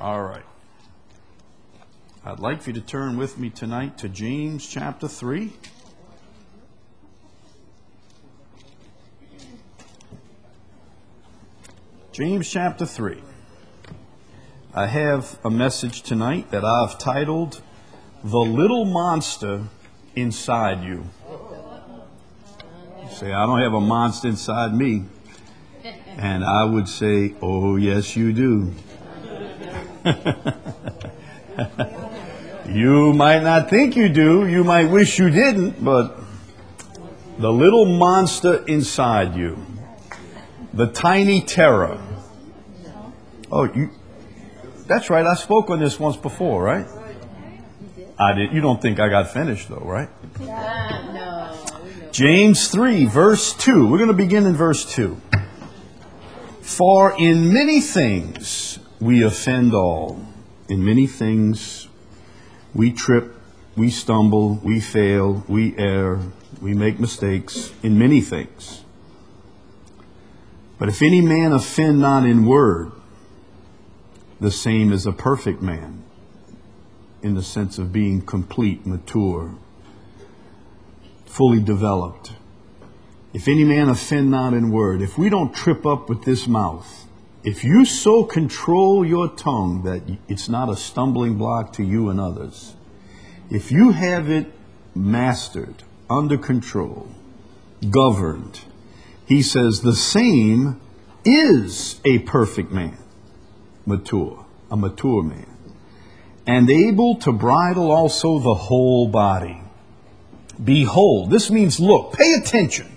All right. I'd like for you to turn with me tonight to James chapter 3. James chapter 3. I have a message tonight that I've titled, The Little Monster Inside You. You say, I don't have a monster inside me. And I would say, oh, yes, you do. You might not think you do. You might wish you didn't, but the little monster inside you, the tiny terror. Oh, that's right. I spoke on this once before, right? I did. You don't think I got finished, though, right? No. James 3, verse 2. We're going to begin in verse 2. For in many things we offend all. In many things we trip, we stumble, we fail, we err, we make mistakes in many things. But if any man offend not in word, the same is a perfect man, in the sense of being complete, mature, fully developed. If any man offend not in word, if we don't trip up with this mouth, if you so control your tongue that it's not a stumbling block to you and others, if you have it mastered, under control, governed, he says the same is a perfect man, mature, a mature man, and able to bridle also the whole body. Behold, this means look, pay attention.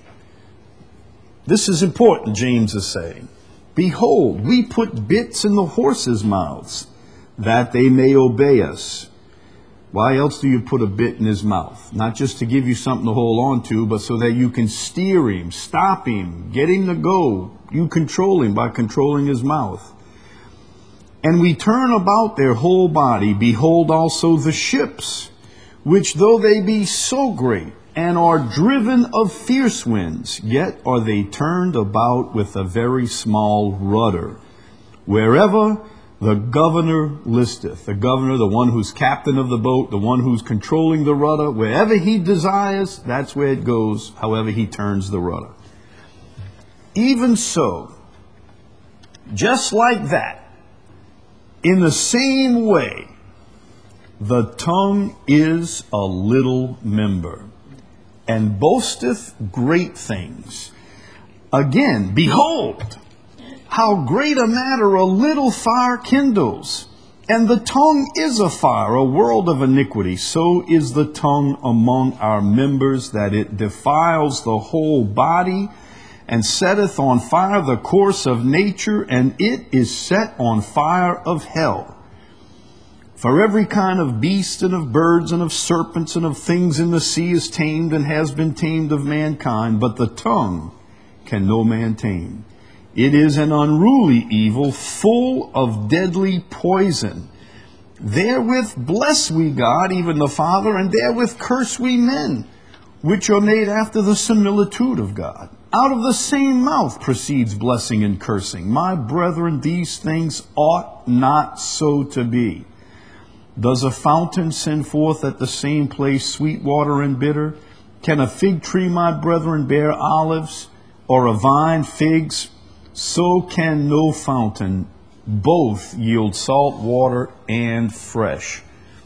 This is important, James is saying. Behold, we put bits in the horses' mouths, that they may obey us. Why else do you put a bit in his mouth? Not just to give you something to hold on to, but so that you can steer him, stop him, get him to go. You control him by controlling his mouth. And we turn about their whole body. Behold also the ships, which though they be so great, and are driven of fierce winds, yet are they turned about with a very small rudder, wherever the governor listeth. The governor, the one who's captain of the boat, the one who's controlling the rudder, wherever he desires, that's where it goes, however he turns the rudder. Even so, just like that, in the same way, the tongue is a little member, and boasteth great things. Again, behold, how great a matter a little fire kindles. And the tongue is a fire, a world of iniquity. So is the tongue among our members, that it defiles the whole body, and setteth on fire the course of nature, and it is set on fire of hell. For every kind of beast and of birds and of serpents and of things in the sea is tamed and has been tamed of mankind, but the tongue can no man tame. It is an unruly evil, full of deadly poison. Therewith bless we God, even the Father, and therewith curse we men, which are made after the similitude of God. Out of the same mouth proceeds blessing and cursing. My brethren, these things ought not so to be. Does a fountain send forth at the same place sweet water and bitter? Can a fig tree, my brethren, bear olives, or a vine figs? So can no fountain both yield salt water and fresh.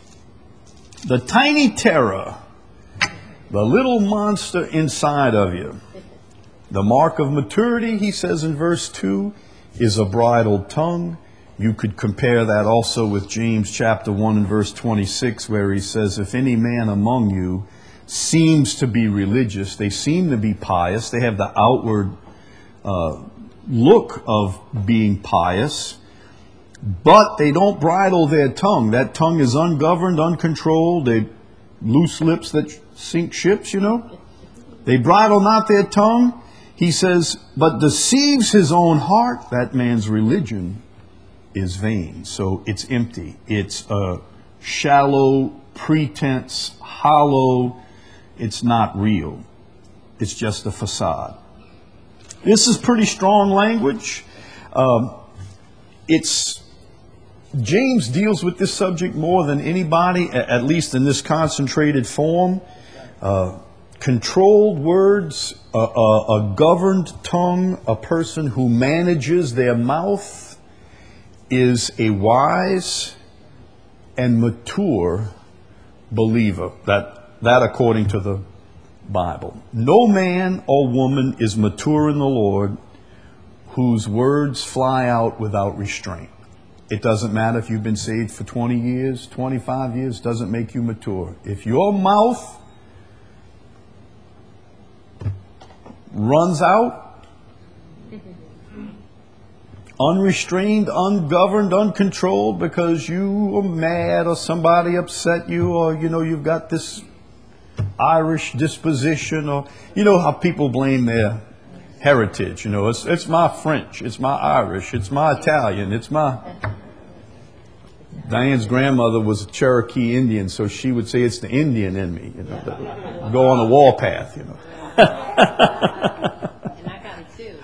The tiny terror, the little monster inside of you. The mark of maturity, he says in verse 2, is a bridled tongue. You could compare that also with James chapter 1 and verse 26, where he says, if any man among you seems to be religious, they seem to be pious, they have the outward look of being pious, but they don't bridle their tongue. That tongue is ungoverned, uncontrolled. They loose lips that sink ships, you know. They bridle not their tongue. He says, but deceives his own heart. That man's religion is vain. So it's empty. It's a shallow pretense, hollow. It's not real. It's just a facade. This is pretty strong language. It's James deals with this subject more than anybody, at least in this concentrated form. Controlled words, a governed tongue, a person who manages their mouth is a wise and mature believer. That according to the Bible. No man or woman is mature in the Lord whose words fly out without restraint. It doesn't matter if you've been saved for 20 years, 25 years, doesn't make you mature. If your mouth runs out, unrestrained, ungoverned, uncontrolled, because you are mad or somebody upset you, or you've got this Irish disposition, or how people blame their heritage. It's my French, it's my Irish, it's my Italian, it's my... Diane's grandmother was a Cherokee Indian, so she would say it's the Indian in me, go on a warpath, And I got it too.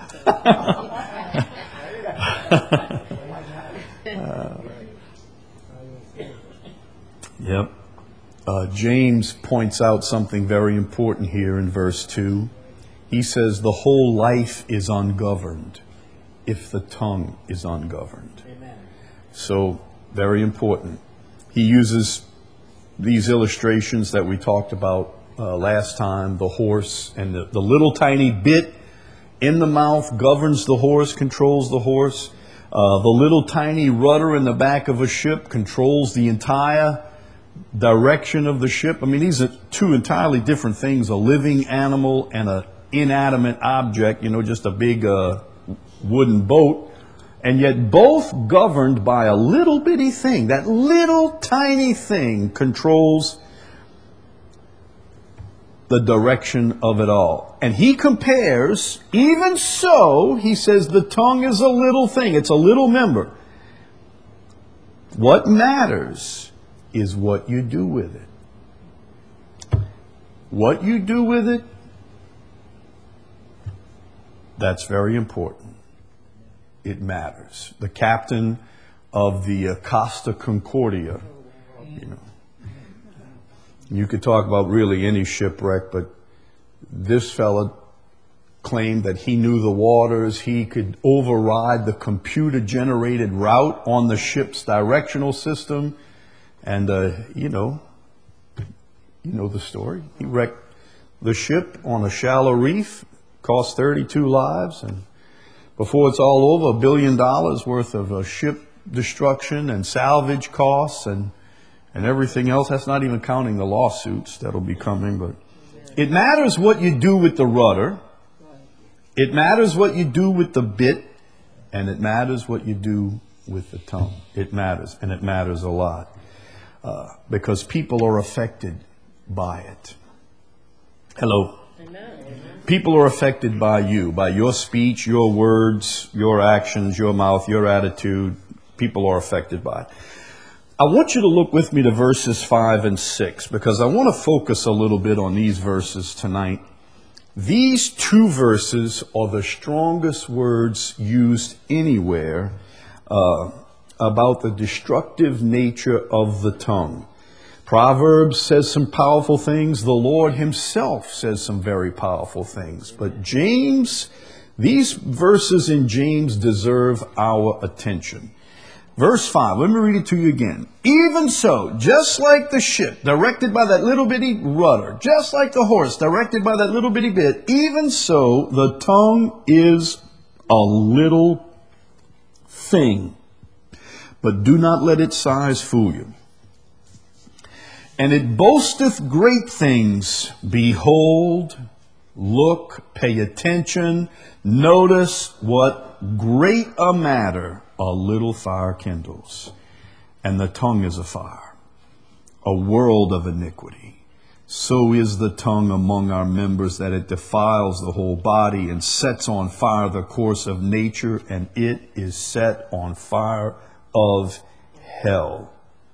Yep. James points out something very important here in verse 2. He says the whole life is ungoverned if the tongue is ungoverned. Amen. So, very important. He uses these illustrations that we talked about last time, the horse and the little tiny bit in the mouth governs the horse, controls the horse. The little tiny rudder in the back of a ship controls the entire direction of the ship. I mean, these are two entirely different things, a living animal and an inanimate object, just a big wooden boat. And yet both governed by a little bitty thing. That little tiny thing controls the direction of it all. And he compares, even so, he says the tongue is a little thing. It's a little member. What matters is what you do with it. What you do with it, that's very important. It matters. The captain of the Costa Concordia, you could talk about really any shipwreck, but this fella claimed that he knew the waters. He could override the computer-generated route on the ship's directional system. And, you know the story. He wrecked the ship on a shallow reef, cost 32 lives, and before it's all over, $1 billion worth of ship destruction and salvage costs and everything else. That's not even counting the lawsuits that'll be coming. But it matters what you do with the rudder. It matters what you do with the bit. And it matters what you do with the tongue. It matters, and it matters a lot. Because people are affected by it. Hello. Amen. People are affected by you, by your speech, your words, your actions, your mouth, your attitude. People are affected by it. I want you to look with me to verses 5 and 6, because I want to focus a little bit on these verses tonight. These two verses are the strongest words used anywhere about the destructive nature of the tongue. Proverbs says some powerful things. The Lord himself says some very powerful things. But James, these verses in James deserve our attention. Verse 5, let me read it to you again. Even so, just like the ship directed by that little bitty rudder, just like the horse directed by that little bitty bit, even so the tongue is a little thing. But do not let its size fool you. And it boasteth great things. Behold, look, pay attention, notice what great a matter a little fire kindles. And the tongue is a fire, a world of iniquity. So is the tongue among our members, that it defiles the whole body and sets on fire the course of nature, and it is set on fire of hell.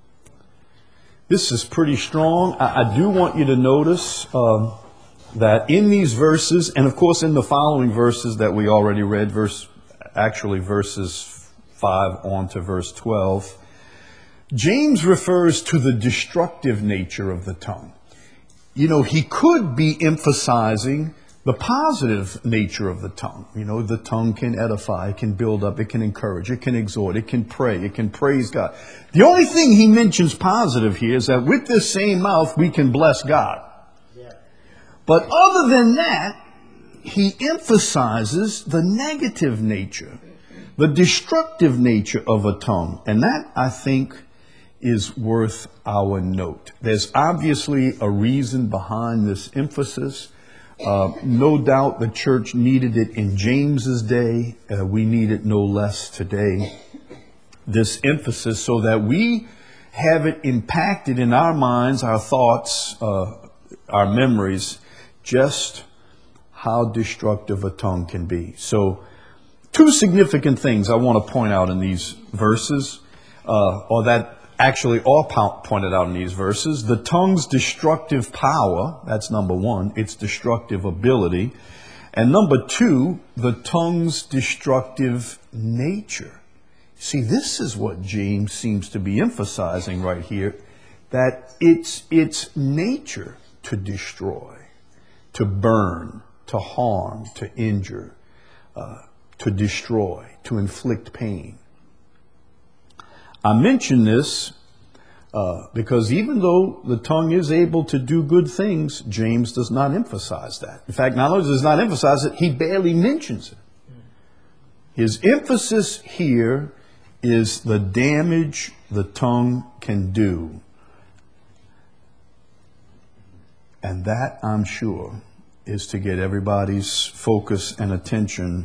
This is pretty strong. I do want you to notice that in these verses, and of course in the following verses that we already read, verses 5 on to verse 12, James refers to the destructive nature of the tongue. You know, he could be emphasizing the positive nature of the tongue. You know, the tongue can edify, it can build up, it can encourage, it can exhort, it can pray, it can praise God. The only thing he mentions positive here is that with this same mouth we can bless God. But other than that, he emphasizes the negative nature, the destructive nature of a tongue. And that, I think, is worth our note. There's obviously a reason behind this emphasis. No doubt the church needed it in James's day. We need it no less today. This emphasis so that we have it impacted in our minds, our thoughts, our memories, just how destructive a tongue can be. So, two significant things I want to point out in these verses, or that actually are pointed out in these verses. The tongue's destructive power, that's number one, its destructive ability. And number two, the tongue's destructive nature. See, this is what James seems to be emphasizing right here, that it's its nature to destroy, to burn, to harm, to injure, to destroy, to inflict pain. I mention this because even though the tongue is able to do good things, James does not emphasize that. In fact, not only does he not emphasize it, he barely mentions it. His emphasis here is the damage the tongue can do. And that, I'm sure, is to get everybody's focus and attention,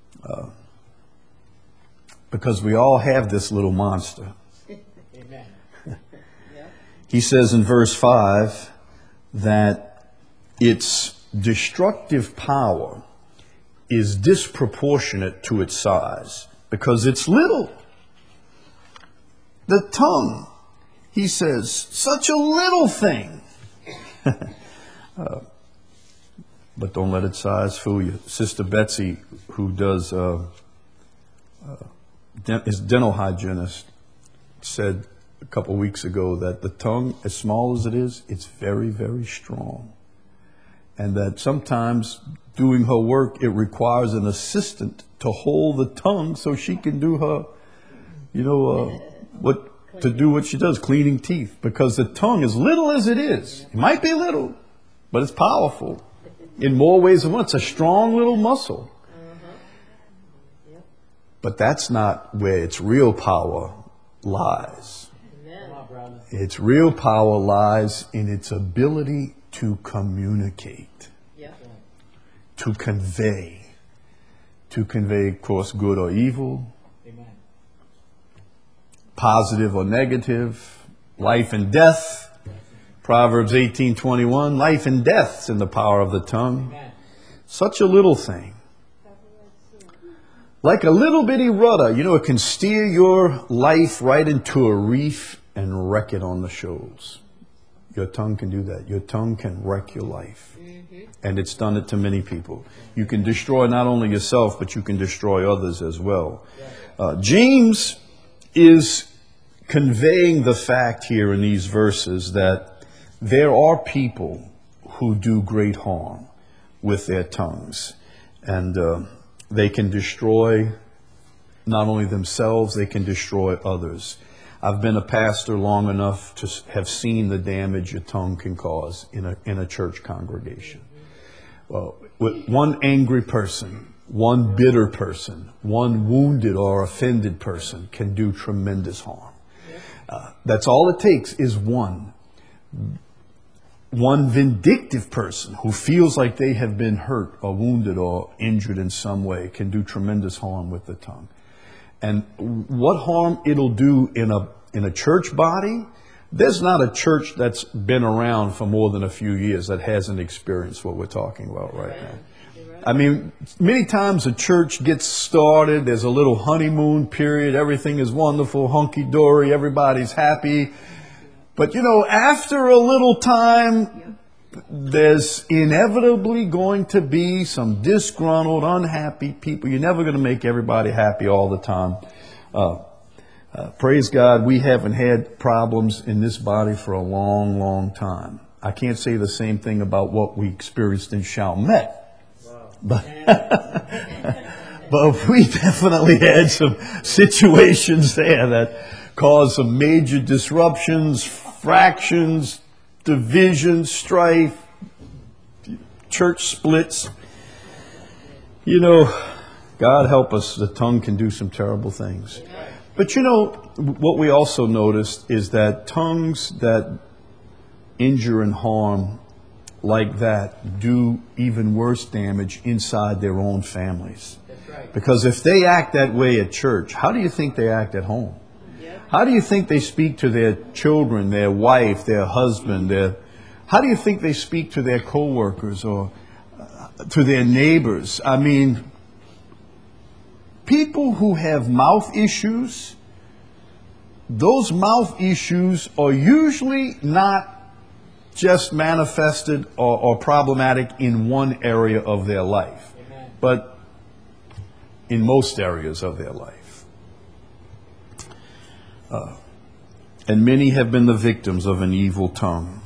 because we all have this little monster. Amen. He says in verse 5 that its destructive power is disproportionate to its size because it's little. The tongue, he says, such a little thing. But don't let its size fool you. Sister Betsy, who does is dental hygienist, said a couple weeks ago that the tongue, as small as it is, it's very, very strong. And that sometimes doing her work, it requires an assistant to hold the tongue so she can do her, do what she does, cleaning teeth. Because the tongue, as little as it is, it might be little, but it's powerful in more ways than one. It's a strong little muscle. But that's not where its real power lies. Its real power lies in its ability to communicate, to convey, of course, good or evil, positive or negative, life and death. Proverbs 18:21, life and death's in the power of the tongue. Such a little thing. Like a little bitty rudder, it can steer your life right into a reef and wreck it on the shoals. Your tongue can do that. Your tongue can wreck your life. And it's done it to many people. You can destroy not only yourself, but you can destroy others as well. James is conveying the fact here in these verses that there are people who do great harm with their tongues. And they can destroy not only themselves, they can destroy others. I've been a pastor long enough to have seen the damage a tongue can cause in a church congregation. Well, with one angry person, one bitter person, one wounded or offended person can do tremendous harm. That's all it takes is one vindictive person who feels like they have been hurt or wounded or injured in some way can do tremendous harm with the tongue. And what harm it'll do in a church body, there's not a church that's been around for more than a few years that hasn't experienced what we're talking about right now. I mean, many times a church gets started, there's a little honeymoon period, everything is wonderful, hunky-dory, everybody's happy. But, after a little time, there's inevitably going to be some disgruntled, unhappy people. You're never going to make everybody happy all the time. Praise God, we haven't had problems in this body for a long, long time. I can't say the same thing about what we experienced in Chalmette. Wow. But we definitely had some situations there that caused some major disruptions, fractions, divisions, strife, church splits. You know, God help us, the tongue can do some terrible things. But you know, what we also noticed is that tongues that injure and harm like that do even worse damage inside their own families. That's right. Because if they act that way at church, how do you think they act at home? Yeah. How do you think they speak to their children, their wife, their husband? How do you think they speak to their coworkers or to their neighbors? I mean, people who have mouth issues, those mouth issues are usually not just manifested or problematic in one area of their life, Amen. But in most areas of their life. And many have been the victims of an evil tongue.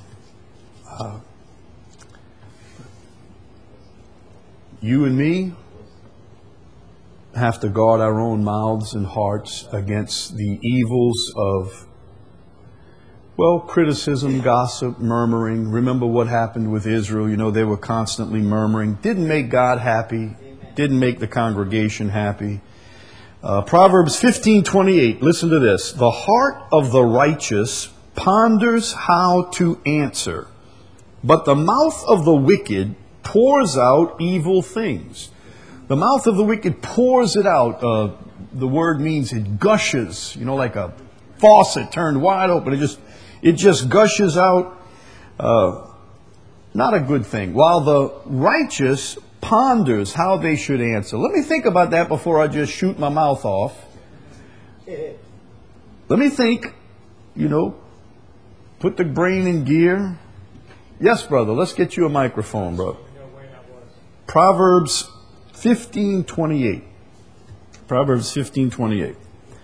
You and me have to guard our own mouths and hearts against the evils of, well, criticism, gossip, murmuring. Remember what happened with Israel. You know, they were constantly murmuring. Didn't make God happy. Didn't make the congregation happy. Proverbs 15:28. Listen to this. The heart of the righteous ponders how to answer, but the mouth of the wicked pours out evil things. The mouth of the wicked pours it out. The word means it gushes, you know, like a faucet turned wide open. It just gushes out. Not a good thing. While the righteous ponders how they should answer. Let me think about that before I just shoot my mouth off. Let me think, you know, put the brain in gear. Yes, brother, let's get you a microphone, bro. Proverbs 15:28. Proverbs 15:28.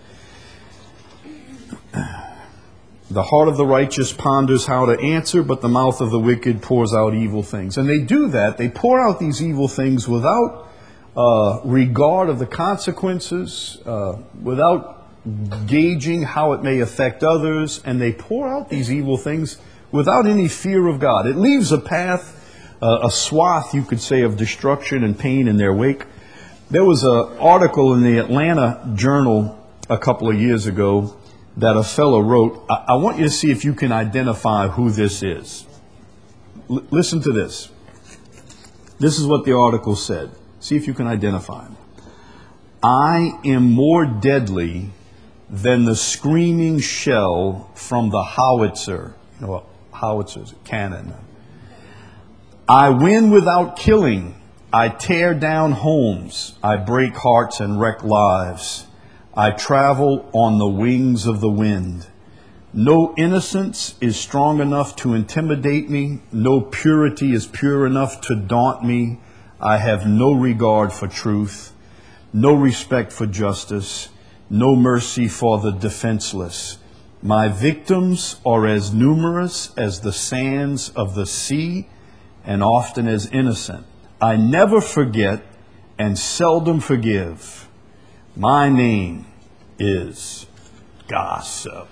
The heart of the righteous ponders how to answer, but the mouth of the wicked pours out evil things. And they do that. They pour out these evil things without regard of the consequences, without gauging how it may affect others. And they pour out these evil things without any fear of God. It leaves a path, a swath, you could say, of destruction and pain in their wake. There was an article in the Atlanta Journal a couple of years ago that a fellow wrote. I want you to see if you can identify who this is. Listen to this. This is what the article said. See if you can identify him. I am more deadly than the screaming shell from the howitzer. You know, howitzers, cannon. I win without killing. I tear down homes. I break hearts and wreck lives. I travel on the wings of the wind. No innocence is strong enough to intimidate me. No purity is pure enough to daunt me. I have no regard for truth, no respect for justice, no mercy for the defenseless. My victims are as numerous as the sands of the sea and often as innocent. I never forget and seldom forgive. My name is gossip.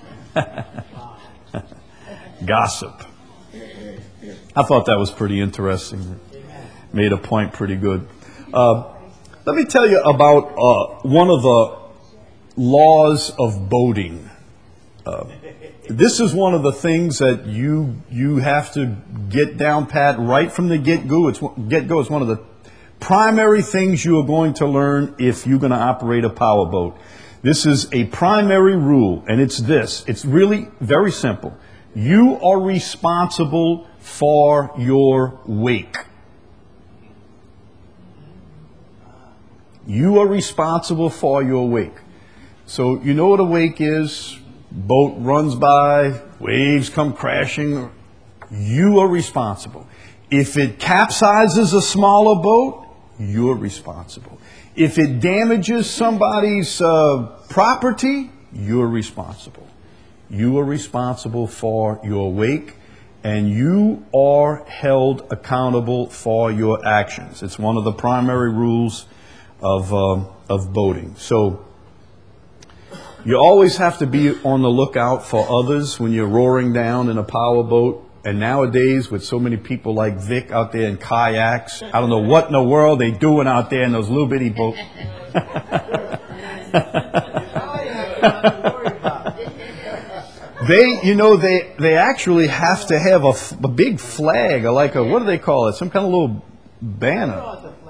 Gossip. I thought that was pretty interesting. Made a point pretty good. Let me tell you about one of the laws of boating. This is one of the things that you have to get down pat right from the get-go. It's one of the primary things you are going to learn if you're going to operate a powerboat. This is a primary rule, and it's this. It's really very simple. You are responsible for your wake. You are responsible for your wake. So you know what a wake is? Boat runs by, waves come crashing. You are responsible. If it capsizes a smaller boat, you're responsible. If it damages somebody's property, you're responsible. You are responsible for your wake, and you are held accountable for your actions. It's one of the primary rules of boating. So you always have to be on the lookout for others when you're roaring down in a power boat. And nowadays, with so many people like Vic out there in kayaks, I don't know what in the world they doing out there in those little bitty boats. They actually have to have a big flag, or like what do they call it? Some kind of little banner,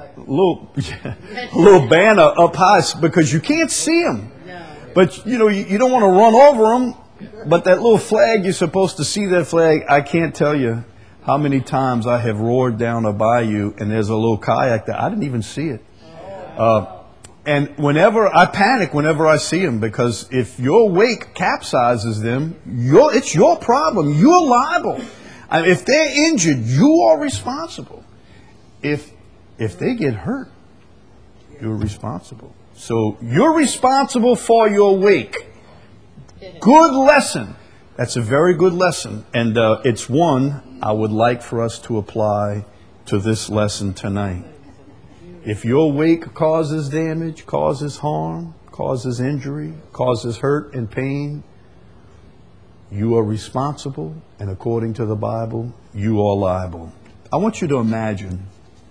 little banner up high, because you can't see them. But you don't want to run over them. But that little flag, you're supposed to see that flag. I can't tell you how many times I have roared down a bayou and there's a little kayak there. I didn't even see it. And I panic whenever I see them, because if your wake capsizes them, it's your problem. You're liable. If they're injured, you are responsible. If they get hurt, you're responsible. So you're responsible for your wake. Good lesson. That's a very good lesson. And it's one I would like for us to apply to this lesson tonight. If your wake causes damage, causes harm, causes injury, causes hurt and pain, you are responsible. And according to the Bible, you are liable. I want you to imagine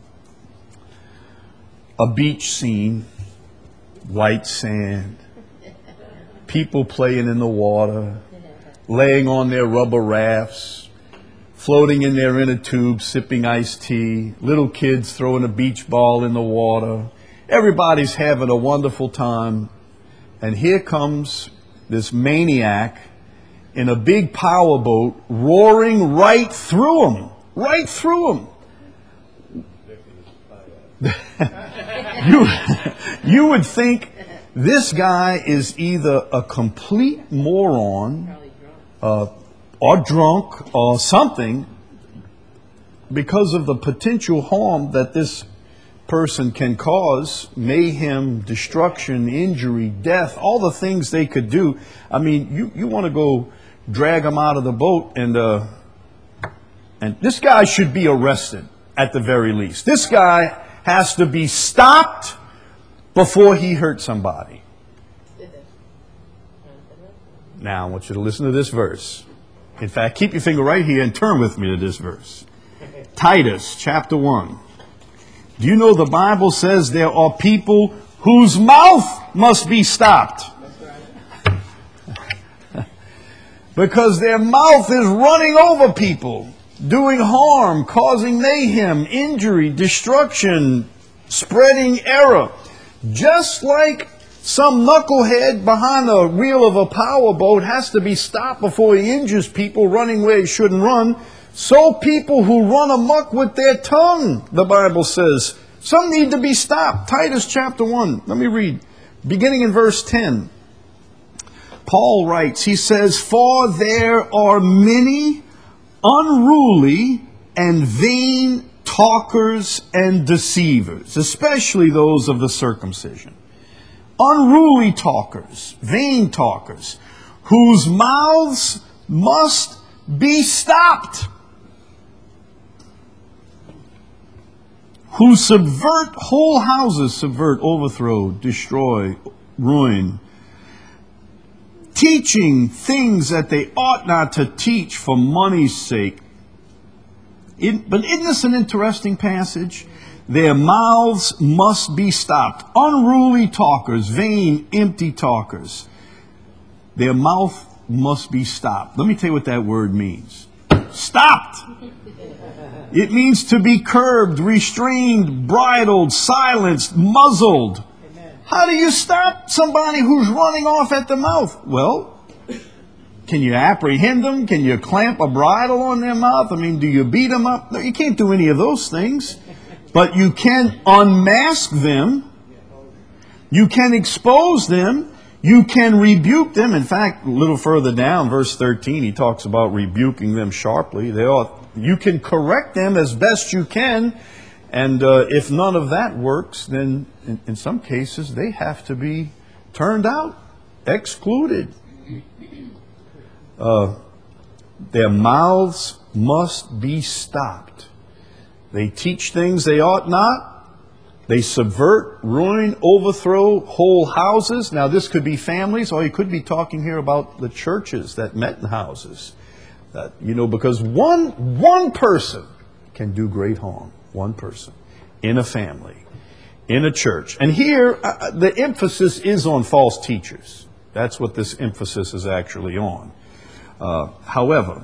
a beach scene, white sand, people playing in the water, laying on their rubber rafts, floating in their inner tubes, sipping iced tea, little kids throwing a beach ball in the water. Everybody's having a wonderful time. And here comes this maniac in a big power boat, roaring right through them. Right through them. You would think this guy is either a complete moron or drunk or something, because of the potential harm that this person can cause, mayhem, destruction, injury, death, all the things they could do. I mean, you want to go drag them out of the boat, and this guy should be arrested at the very least. This guy has to be stopped before he hurt somebody. Now, I want you to listen to this verse. In fact, keep your finger right here and turn with me to this verse. Titus chapter 1. Do you know the Bible says there are people whose mouth must be stopped? Because their mouth is running over people, doing harm, causing mayhem, injury, destruction, spreading error. Just like some knucklehead behind the wheel of a power boat has to be stopped before he injures people running where he shouldn't run, so people who run amok with their tongue, the Bible says, some need to be stopped. Titus chapter 1. Let me read. Beginning in verse 10. Paul writes, he says, for there are many unruly and vain talkers and deceivers, especially those of the circumcision. Unruly talkers, vain talkers, whose mouths must be stopped, who subvert whole houses, subvert, overthrow, destroy, ruin, teaching things that they ought not to teach for money's sake. But isn't this an interesting passage? Their mouths must be stopped. Unruly talkers, vain, empty talkers. Their mouth must be stopped. Let me tell you what that word means. Stopped. It means to be curbed, restrained, bridled, silenced, muzzled. How do you stop somebody who's running off at the mouth? Well, can you apprehend them? Can you clamp a bridle on their mouth? I mean, do you beat them up? No, you can't do any of those things. But you can unmask them. You can expose them. You can rebuke them. In fact, a little further down, verse 13, he talks about rebuking them sharply. You can correct them as best you can. And if none of that works, then in some cases they have to be turned out. excluded. Their mouths must be stopped. They teach things they ought not. They subvert, ruin, overthrow whole houses. Now, this could be families, or you could be talking here about the churches that met in houses. Because one person can do great harm. One person in a family, in a church. And here, the emphasis is on false teachers. That's what this emphasis is actually on. However,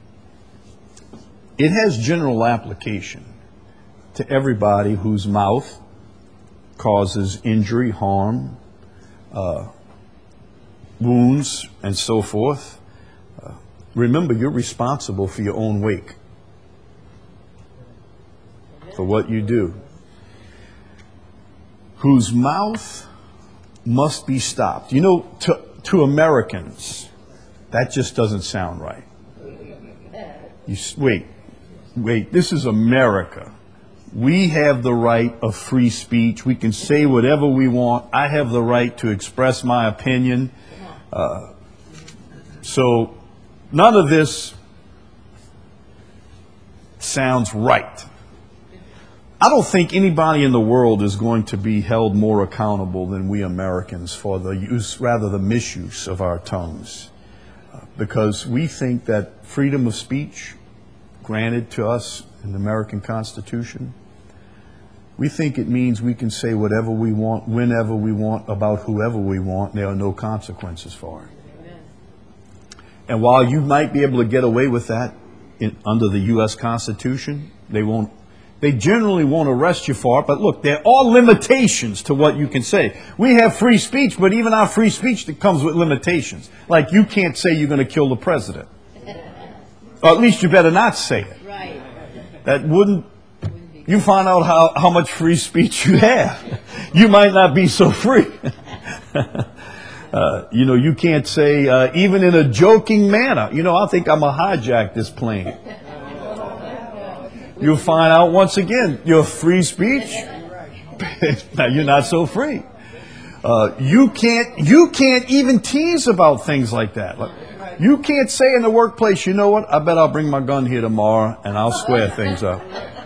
it has general application to everybody whose mouth causes injury, harm, wounds, and so forth. Remember, you're responsible for your own wake, for what you do. Whose mouth must be stopped. To Americans, that just doesn't sound right. Wait, this is America. We have the right of free speech. We can say whatever we want. I have the right to express my opinion. So none of this sounds right. I don't think anybody in the world is going to be held more accountable than we Americans for the misuse of our tongues. Because we think that freedom of speech granted to us in the American Constitution, we think it means we can say whatever we want, whenever we want, about whoever we want, and there are no consequences for it. Amen. And while you might be able to get away with that under the U.S. Constitution, they generally won't arrest you for it. But look, there are limitations to what you can say. We have free speech, but even our free speech that comes with limitations. Like you can't say you're going to kill the president. Or at least you better not say it. Right. That wouldn't. You find out how much free speech you have. You might not be so free. You can't say, even in a joking manner, I think I'm going to hijack this plane. You'll find out once again, your free speech, now you're not so free. You can't even tease about things like that. You can't say in the workplace, you know what, I bet I'll bring my gun here tomorrow and I'll square things up.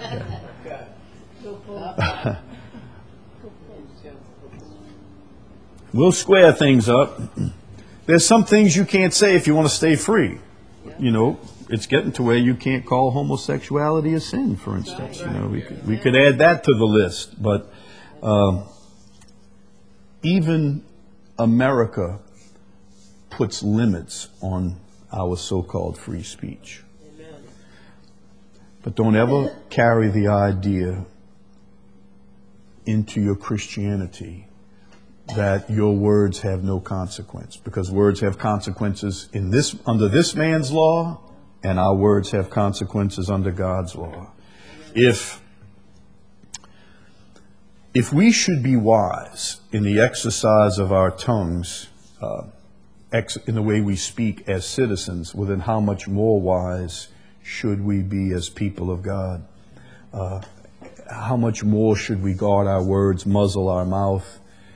We'll square things up. There's some things you can't say if you want to stay free. It's getting to where you can't call homosexuality a sin, for instance. We could add that to the list. But even America puts limits on our so-called free speech. But don't ever carry the idea into your Christianity that your words have no consequence, because words have consequences under this man's law, and our words have consequences under God's law. If we should be wise in the exercise of our tongues, in the way we speak as citizens, well, then how much more wise should we be as people of God? How much more should we guard our words, muzzle our mouth?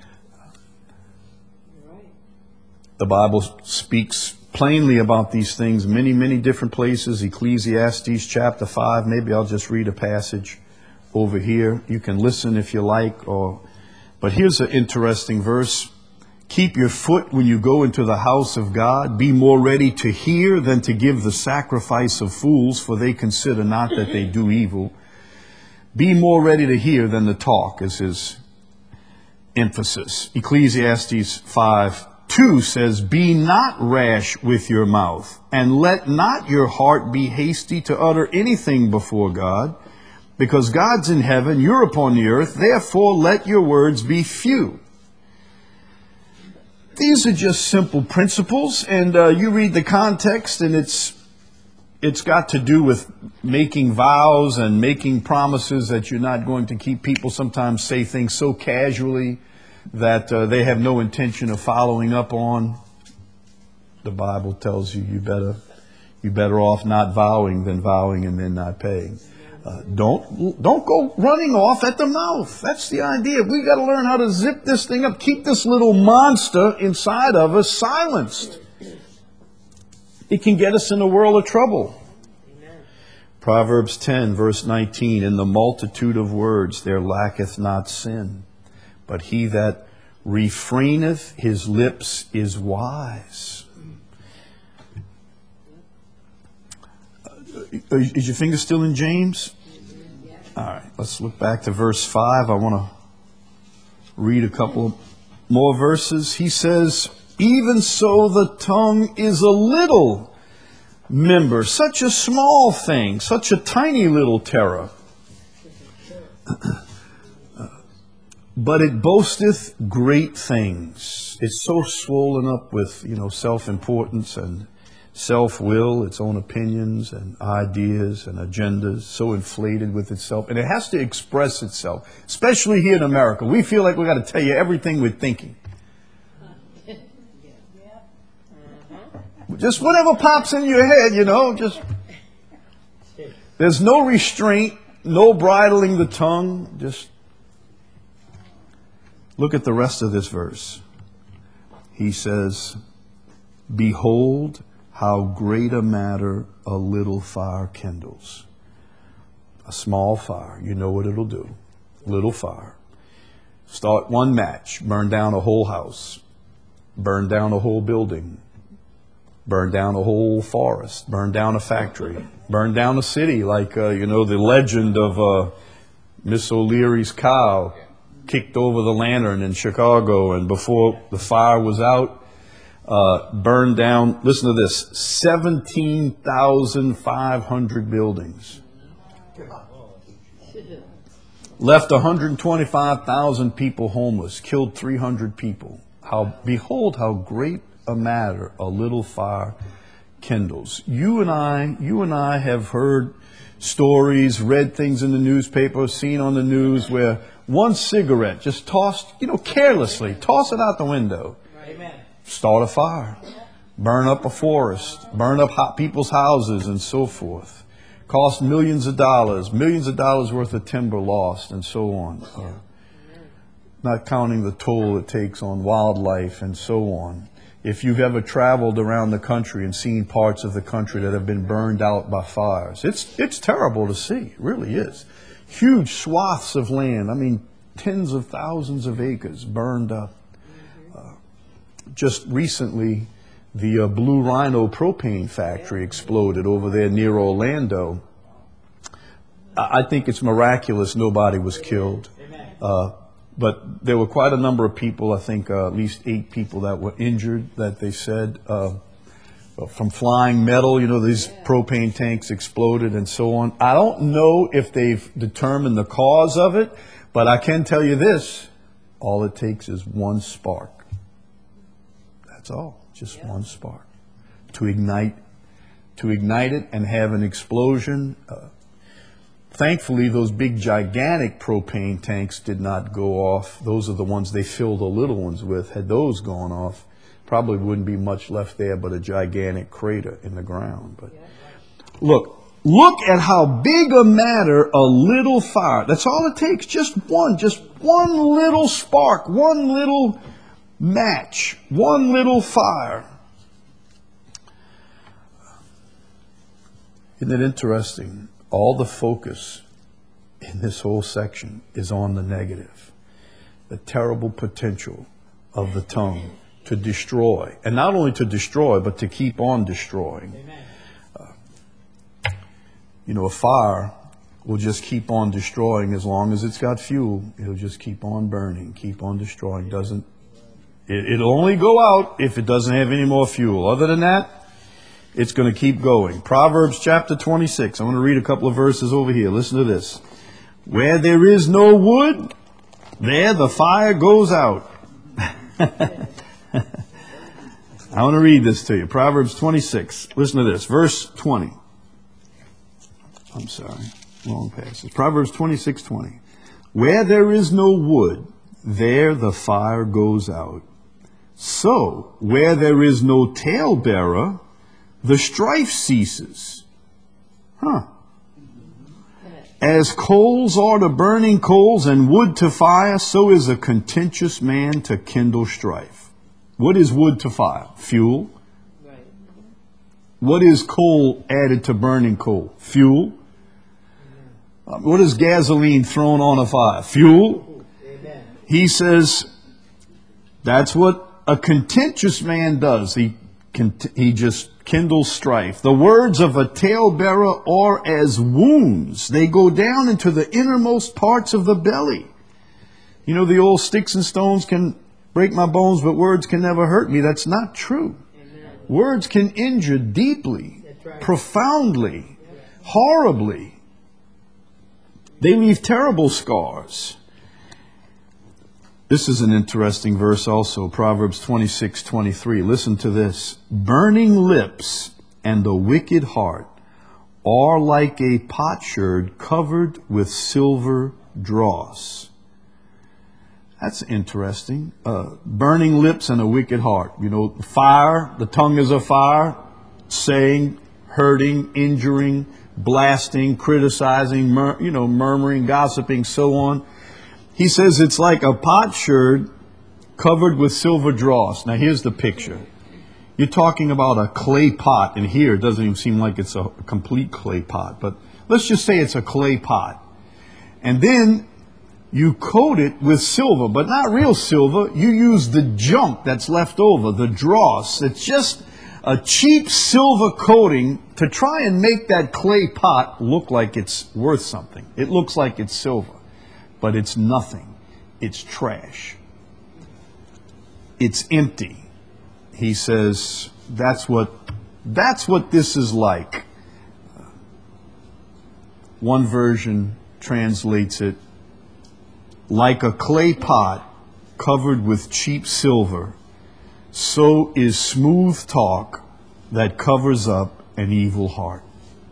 The Bible speaks plainly about these things, many, many different places. Ecclesiastes chapter 5. Maybe I'll just read a passage over here. You can listen if you like. But here's an interesting verse. Keep your foot when you go into the house of God. Be more ready to hear than to give the sacrifice of fools, for they consider not that they do evil. Be more ready to hear than to talk is his emphasis. Ecclesiastes 5:2 says, be not rash with your mouth, and let not your heart be hasty to utter anything before God, because God's in heaven, you're upon the earth, therefore let your words be few. These are just simple principles, and you read the context, and it's got to do with making vows and making promises that you're not going to keep. People sometimes say things so casually that they have no intention of following up on. The Bible tells you you better off not vowing than vowing and then not paying. Don't go running off at the mouth. That's the idea. We got to learn how to zip this thing up. Keep this little monster inside of us silenced. It can get us in a world of trouble. Amen. Proverbs 10, verse 19, in the multitude of words there lacketh not sin, but he that refraineth his lips is wise. Is your finger still in James? All right, let's look back to verse 5. I want to read a couple more verses. He says, even so the tongue is a little member, such a small thing, such a tiny little terror. But it boasteth great things. It's so swollen up with, self-importance and self-will, its own opinions and ideas and agendas, so inflated with itself. And it has to express itself, especially here in America. We feel like we got to tell you everything we're thinking. Just whatever pops in your head, just... There's no restraint, no bridling the tongue. Just look at the rest of this verse. He says, behold, how great a matter a little fire kindles. A small fire, you know what it'll do. Little fire. Start one match, burn down a whole house, burn down a whole building, burn down a whole forest, burn down a factory, burn down a city like, the legend of Miss O'Leary's cow kicked over the lantern in Chicago, and before the fire was out, burned down, listen to this, 17,500 buildings. Left 125,000 people homeless, killed 300 people. Behold how great a matter a little fire kindles. You and I have heard stories, read things in the newspaper, seen on the news where one cigarette just tossed, carelessly, toss it out the window. Amen. Start a fire, burn up a forest, burn up people's houses and so forth. Cost millions of dollars worth of timber lost and so on. Not counting the toll it takes on wildlife and so on. If you've ever traveled around the country and seen parts of the country that have been burned out by fires, it's terrible to see. It really is. Huge swaths of land, tens of thousands of acres burned up. Just recently, the Blue Rhino propane factory exploded over there near Orlando. I think it's miraculous nobody was killed. But there were quite a number of people, I think at least 8 people that were injured, that they said, from flying metal. These propane tanks exploded and so on. I don't know if they've determined the cause of it, but I can tell you this, all it takes is one spark. That's all, just one spark to ignite it and have an explosion. Thankfully, those big, gigantic propane tanks did not go off. Those are the ones they fill the little ones with. Had those gone off, probably wouldn't be much left there but a gigantic crater in the ground. But look at how big a matter a little fire. That's all it takes. Just one little spark, one little match, one little fire. Isn't it interesting? All the focus in this whole section is on the negative, the terrible potential of the tongue to destroy. And not only to destroy, but to keep on destroying. A fire will just keep on destroying as long as it's got fuel. It'll just keep on burning, keep on destroying. It'll only go out if it doesn't have any more fuel. Other than that, it's going to keep going. Proverbs chapter 26. I'm going to read a couple of verses over here. Listen to this. Where there is no wood, there the fire goes out. I want to read this to you. Proverbs 26. Listen to this. Verse 20. I'm sorry. Long passage. Proverbs 26:20. Where there is no wood, there the fire goes out. So, where there is no talebearer, the strife ceases. As coals are to burning coals and wood to fire, so is a contentious man to kindle strife. What is wood to fire? Fuel. Right. What is coal added to burning coal? Fuel. What is gasoline thrown on a fire? Fuel. Amen. He says that's what a contentious man does. He just kindles strife. The words of a talebearer are as wounds. They go down into the innermost parts of the belly. You know, the old sticks and stones can break my bones, but words can never hurt me. That's not true. Amen. Words can injure deeply, right, profoundly, horribly. They leave terrible scars. This is an interesting verse also, Proverbs 26:23. Listen to this. Burning lips and a wicked heart are like a potsherd covered with silver dross. That's interesting. Burning lips and a wicked heart. You know, fire, the tongue is a fire, saying, hurting, injuring, blasting, criticizing, murmuring, gossiping, so on. He says it's like a potsherd covered with silver dross. Now here's the picture. You're talking about a clay pot, and here it doesn't even seem like it's a complete clay pot, but let's just say it's a clay pot. And then you coat it with silver, but not real silver. You use the junk that's left over, the dross. It's just a cheap silver coating to try and make that clay pot look like it's worth something. It looks like it's silver. But it's nothing. It's trash. It's empty. He says, that's what this is like. One version translates it, like a clay pot covered with cheap silver, so is smooth talk that covers up an evil heart.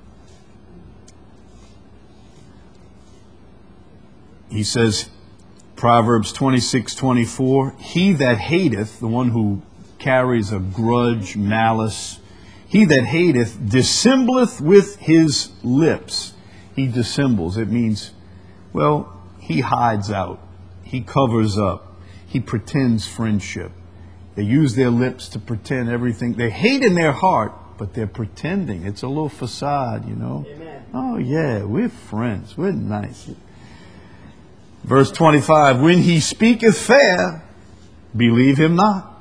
He says, Proverbs 26:24, he that hateth, the one who carries a grudge, malice, he that hateth dissembleth with his lips. He dissembles. It means, well, he hides out. He covers up. He pretends friendship. They use their lips to pretend everything. They hate in their heart, but they're pretending. It's a little facade, you know. Amen. Oh, yeah, we're friends. We're nice. Verse 25, when he speaketh fair, believe him not.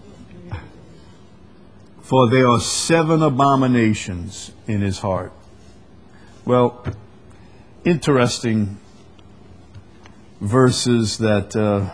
For there are 7 abominations in his heart. Well, interesting verses that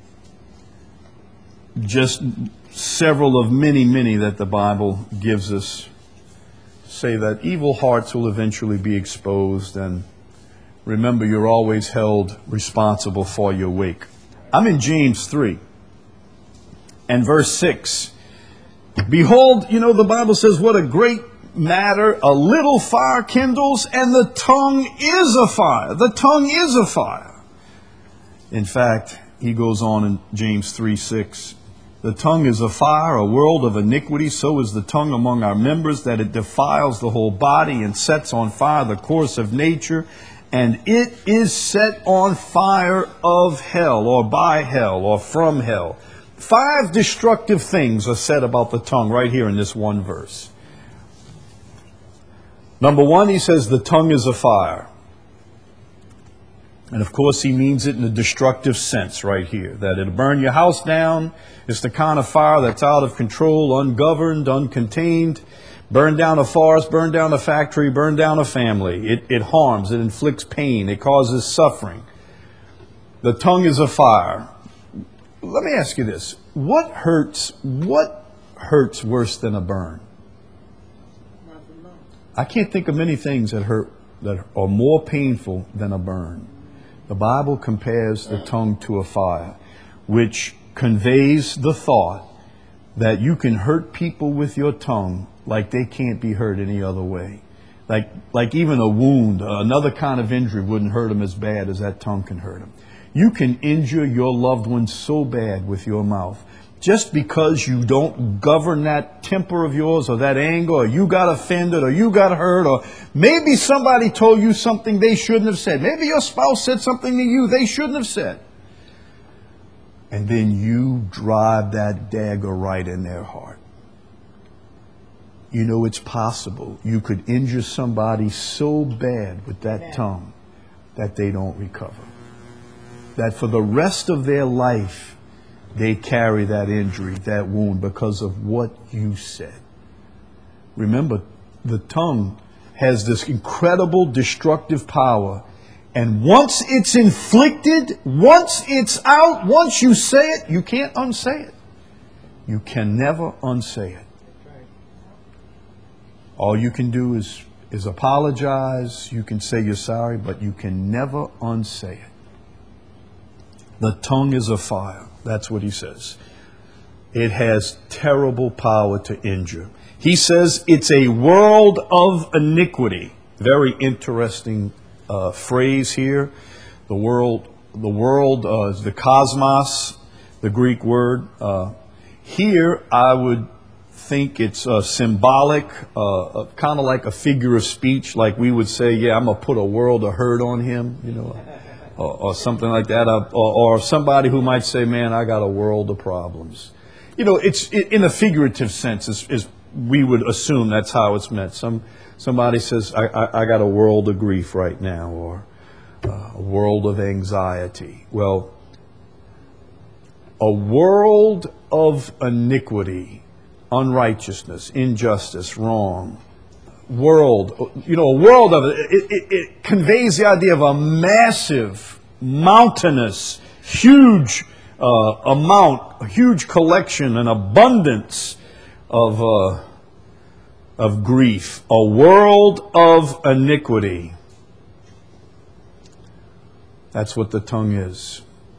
just several of many that the Bible gives us say that evil hearts will eventually be exposed, and remember, you're always held responsible for your wake. I'm in James 3 and verse 6. Behold, you know, the Bible says, what a great matter a little fire kindles, and the tongue is a fire. The tongue is a fire. In fact, he goes on in James 3:6. The tongue is a fire, a world of iniquity. So is the tongue among our members, that it defiles the whole body and sets on fire the course of nature. And it is set on fire of hell, or by hell, or from hell. 5 destructive things are said about the tongue right here in this one verse. Number 1, he says the tongue is a fire. And of course he means it in a destructive sense right here. That it'll burn your house down. It's the kind of fire that's out of control, ungoverned, uncontained. Burn down a forest, burn down a factory, burn down a family. It harms, it inflicts pain, it causes suffering. The tongue is a fire. Let me ask you this. What hurts worse than a burn? I can't think of many things that hurt, that are more painful than a burn. The Bible compares the tongue to a fire, which conveys the thought that you can hurt people with your tongue like they can't be hurt any other way. Like even a wound, another kind of injury wouldn't hurt them as bad as that tongue can hurt them. You can injure your loved one so bad with your mouth. just because you don't govern that temper of yours or that anger, or you got offended or you got hurt, or maybe somebody told you something they shouldn't have said. Maybe your spouse said something to you they shouldn't have said. And then you drive that dagger right in their heart. You know it's possible. You could injure somebody so bad with that tongue that they don't recover. That for the rest of their life, they carry that injury, that wound, because of what you said. Remember, the tongue has this incredible destructive power. And once it's inflicted, once it's out, once you say it, you can't unsay it. You can never unsay it. All you can do is apologize. You can say you're sorry, but you can never unsay it. The tongue is a fire. That's what he says. It has terrible power to injure. He says it's a world of iniquity. Very interesting phrase here. The world is the cosmos, the Greek word. Here, I would think it's symbolic, kind of like a figure of speech, like we would say, yeah, I'm going to put a world of hurt on him, you know, or something like that. Or somebody who might say, man, I got a world of problems. You know, it's in a figurative sense, is we would assume that's how it's meant. Somebody says, I got a world of grief right now, or a world of anxiety. Well, a world of iniquity, unrighteousness, injustice, wrong. World, you know, a world of it conveys the idea of a massive, mountainous, huge amount, a huge collection, an abundance of grief. A world of iniquity. That's what the tongue is.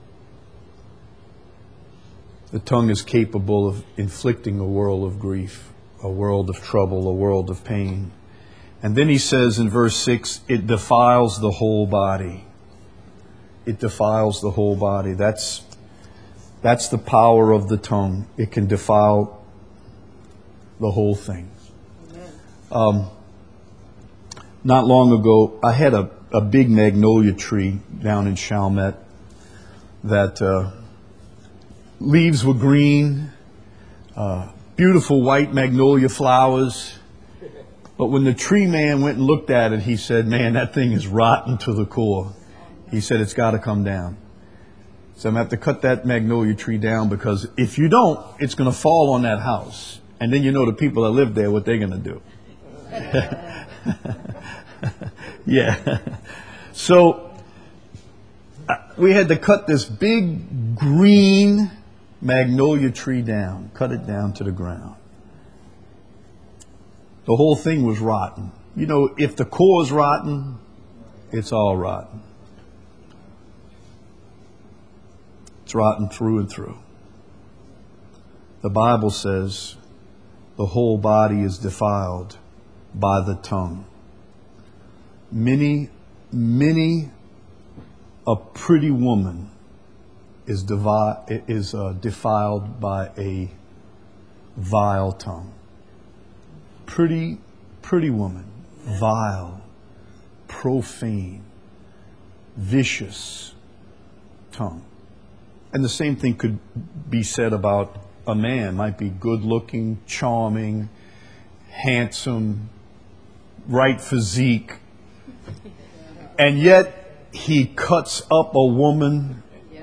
The tongue is capable of inflicting a world of grief, a world of trouble, a world of pain. And then he says in verse 6, it defiles the whole body. It defiles the whole body. That's the power of the tongue. It can defile the whole thing. Not long ago, I had a big magnolia tree down in Chalmette that leaves were green, beautiful white magnolia flowers. But when the tree man went and looked at it, he said, man, that thing is rotten to the core. He said, it's got to come down. So I'm going to have to cut that magnolia tree down, because if you don't, it's going to fall on that house. And then you know the people that live there, what they're going to do. Yeah. So we had to cut this big green magnolia tree down, cut it down to the ground. The whole thing was rotten. You know, if the core is rotten, it's all rotten. It's rotten through and through. The Bible says the whole body is defiled by the tongue. Many a pretty woman is defiled by a vile tongue. Pretty woman, vile, profane, vicious tongue. And the same thing could be said about a man. Might be good looking, charming, handsome, right physique, and yet he cuts up a woman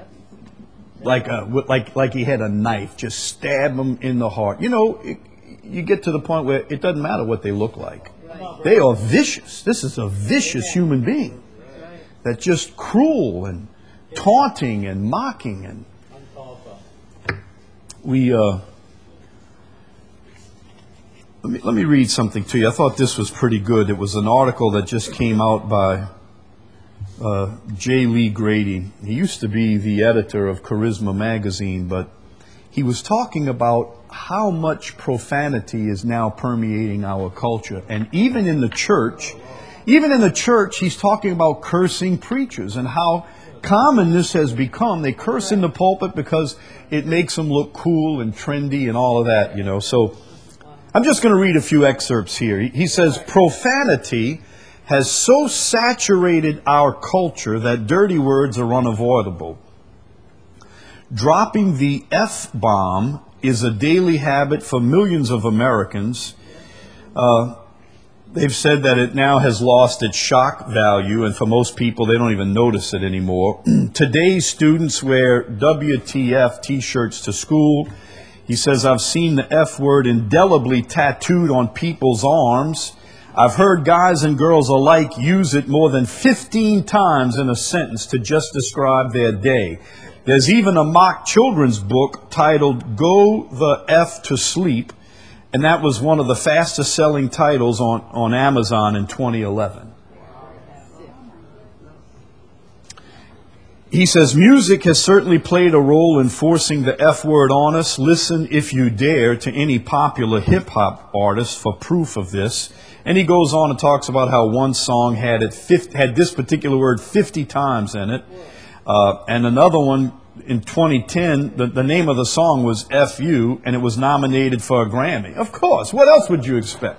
like he had a knife, just stab him in the heart. You know, you get to the point where it doesn't matter what they look like. They are vicious. This is a vicious human being that's just cruel and taunting and mocking. And let me read something to you. I thought this was pretty good. It was an article that just came out by J. Lee Grady. He used to be the editor of Charisma magazine, but he was talking about how much profanity is now permeating our culture. And even in the church, he's talking about cursing preachers and how common this has become. They curse in the pulpit because it makes them look cool and trendy and all of that, you know. So I'm just going to read a few excerpts here. He says, profanity has so saturated our culture that dirty words are unavoidable. Dropping the F-bomb is a daily habit for millions of Americans. They've said that it now has lost its shock value, and for most people, they don't even notice it anymore. Today's students wear WTF t-shirts to school. He says, I've seen the F word indelibly tattooed on people's arms. I've heard guys and girls alike use it more than 15 times in a sentence to just describe their day. There's even a mock children's book titled Go the F to Sleep, and that was one of the fastest selling titles on Amazon in 2011. He says, music has certainly played a role in forcing the F word on us. Listen, if you dare, to any popular hip-hop artist for proof of this. And he goes on and talks about how one song had this particular word 50 times in it. And another one in 2010, the name of the song was F.U., and it was nominated for a Grammy. Of course. What else would you expect?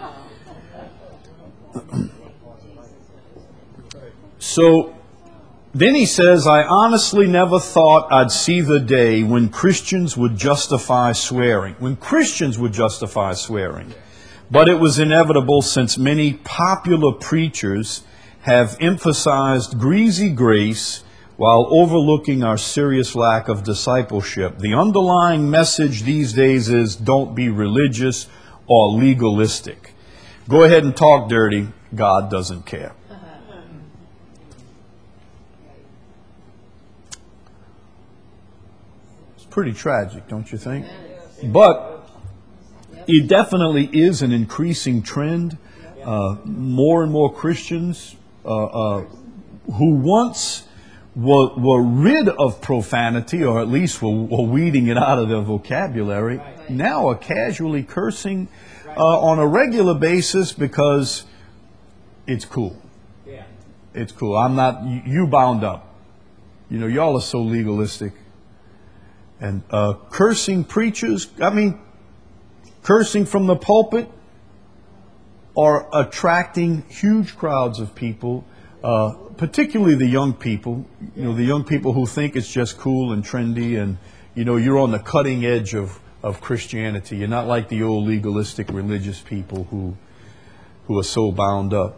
So then he says, I honestly never thought I'd see the day when Christians would justify swearing. When Christians would justify swearing. But it was inevitable since many popular preachers have emphasized greasy grace while overlooking our serious lack of discipleship. The underlying message these days is don't be religious or legalistic. Go ahead and talk dirty. God doesn't care. It's pretty tragic, don't you think? But it definitely is an increasing trend. More and more Christians who once were rid of profanity, or at least were weeding it out of their vocabulary, now are casually cursing on a regular basis because it's cool. It's cool. I'm not, you bound up. You know, y'all are so legalistic. And cursing preachers, cursing from the pulpit are attracting huge crowds of people, particularly the young people. You know, the young people who think it's just cool and trendy, and you know, you're on the cutting edge of Christianity. You're not like the old legalistic religious people who are so bound up.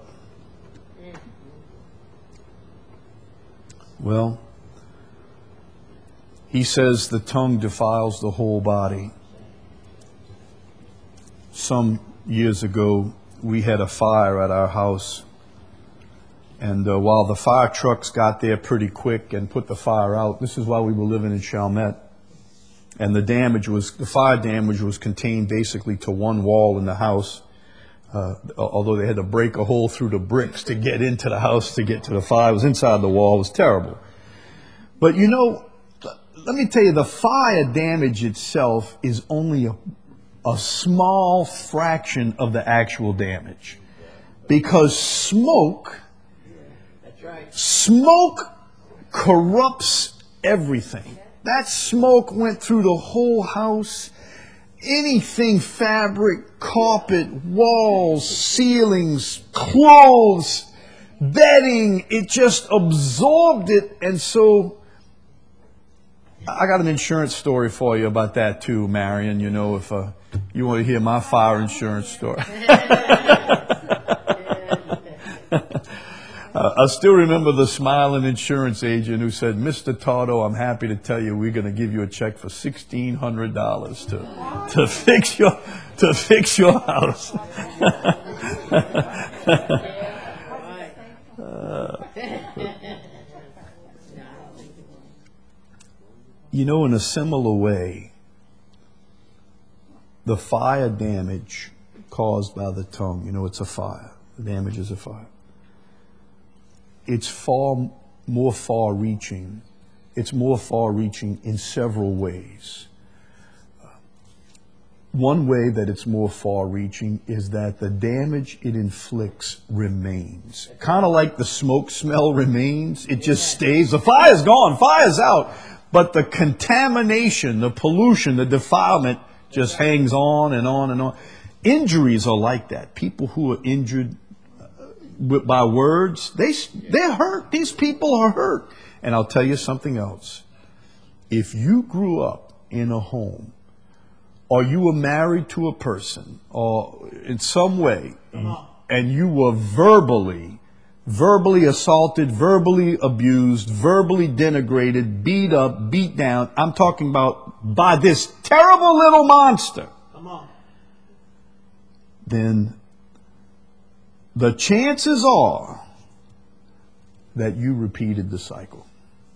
Well, he says the tongue defiles the whole body. Some years ago, we had a fire at our house. And while the fire trucks got there pretty quick and put the fire out, this is while we were living in Chalmette. And the fire damage was contained basically to one wall in the house. Although they had to break a hole through the bricks to get into the house to get to the fire. It was inside the wall. It was terrible. But you know, let me tell you, the fire damage itself is only a small fraction of the actual damage. Because smoke corrupts everything. That smoke went through the whole house. Anything, fabric, carpet, walls, ceilings, clothes, bedding, it just absorbed it. And so I got an insurance story for you about that too, Marion. You know, if you want to hear my fire insurance story. I still remember the smiling insurance agent who said, Mr. Tardo, I'm happy to tell you we're going to give you a check for $1,600 to fix your house. You know, in a similar way, the fire damage caused by the tongue, you know, it's a fire. The damage is a fire. It's far more far-reaching. It's more far-reaching in several ways. one way that it's more far-reaching is that the damage it inflicts remains. Kind of like the smoke smell remains. It just stays. The fire's gone. Fire's out. But the contamination, the pollution, the defilement just hangs on and on and on. Injuries are like that. People who are injured by words, they're hurt. These people are hurt. And I'll tell you something else. If you grew up in a home, or you were married to a person, or in some way, and you were verbally assaulted, verbally abused, verbally denigrated, beat up, beat down, I'm talking about by this terrible little monster, then the chances are that you repeated the cycle.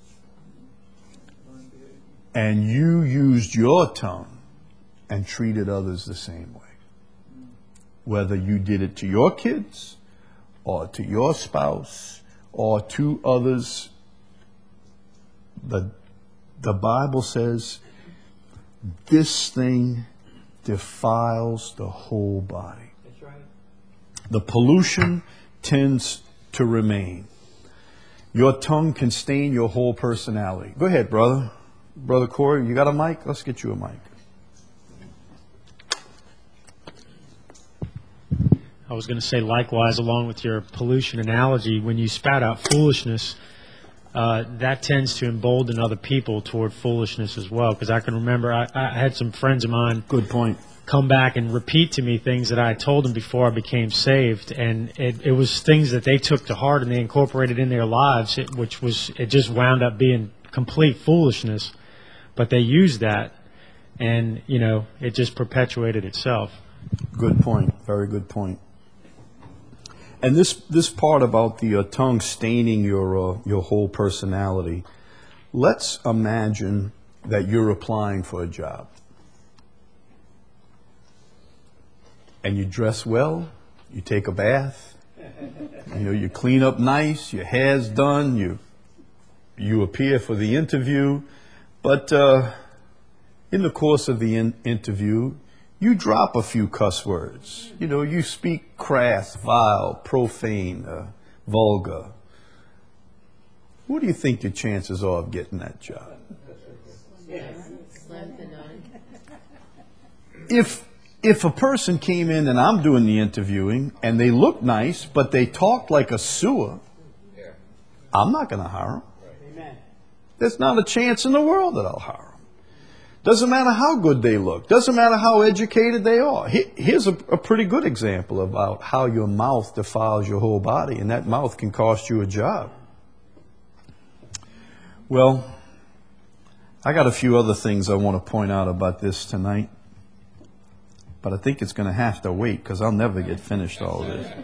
And you used your tongue and treated others the same way. Whether you did it to your kids, or to your spouse, or to others, the Bible says this thing defiles the whole body. That's right. The pollution tends to remain. Your tongue can stain your whole personality. Go ahead, brother. Brother Corey, you got a mic? Let's get you a mic. I was going to say likewise, along with your pollution analogy, when you spout out foolishness, that tends to embolden other people toward foolishness as well. Because I can remember I had some friends of mine. Good point. Come back and repeat to me things that I told them before I became saved, and it was things that they took to heart and they incorporated in their lives, it just wound up being complete foolishness, but they used that, and it just perpetuated itself. Good point. Very good point. And this part about the tongue staining your whole personality, let's imagine that you're applying for a job. And you dress well, you take a bath, you clean up nice, your hair's done, you appear for the interview, but in the course of the interview, you drop a few cuss words. You speak crass, vile, profane, vulgar. What do you think your chances are of getting that job? If a person came in and I'm doing the interviewing and they look nice, but they talk like a sewer, I'm not going to hire them. There's not a chance in the world that I'll hire them. Doesn't matter how good they look. Doesn't matter how educated they are. Here's a pretty good example about how your mouth defiles your whole body, and that mouth can cost you a job. Well, I got a few other things I want to point out about this tonight, but I think it's going to have to wait because I'll never get finished all of this.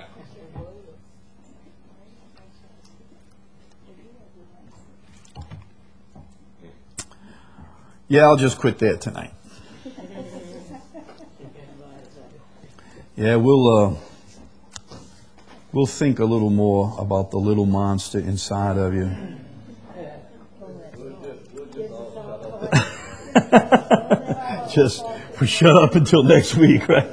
Yeah, I'll just quit there tonight. Yeah, we'll think a little more about the little monster inside of you. We shut up until next week, right?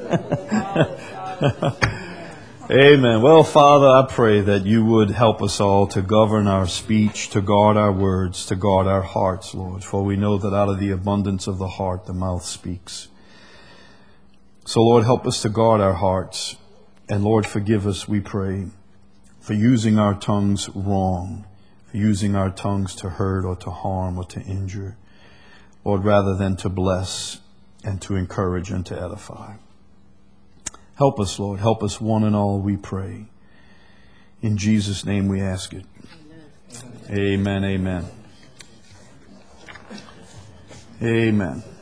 Amen. Well, Father, I pray that you would help us all to govern our speech, to guard our words, to guard our hearts, Lord. For we know that out of the abundance of the heart, the mouth speaks. So, Lord, help us to guard our hearts. And, Lord, forgive us, we pray, for using our tongues wrong, for using our tongues to hurt or to harm or to injure. Lord, rather than to bless and to encourage and to edify. Help us, Lord. Help us one and all, we pray. In Jesus' name we ask it. Amen, amen. Amen.